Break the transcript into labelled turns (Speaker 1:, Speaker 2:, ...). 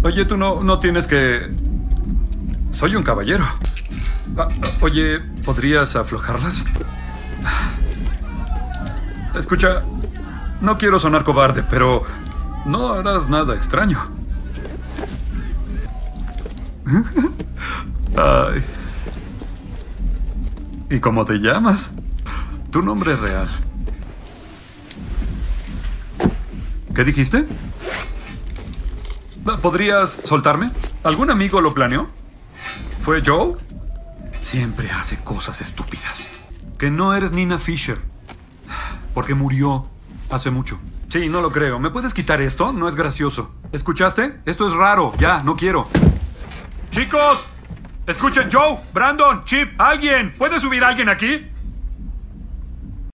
Speaker 1: Oye, tú no tienes que... Soy un caballero. Oye, ¿podrías aflojarlas? Escucha, no quiero sonar cobarde, pero no harás nada extraño. Ay. ¿Y cómo te llamas? Tu nombre es real. ¿Qué dijiste? ¿Podrías soltarme? ¿Algún amigo lo planeó? ¿Fue Joe? Siempre hace cosas estúpidas. Que no eres Nina Fisher. Porque murió hace mucho. Sí, no lo creo. ¿Me puedes quitar esto? No es gracioso. ¿Escuchaste? Esto es raro. Ya, no quiero. ¡Chicos! Escuchen, Joe, Brandon, Chip, alguien. ¿Puede subir alguien aquí?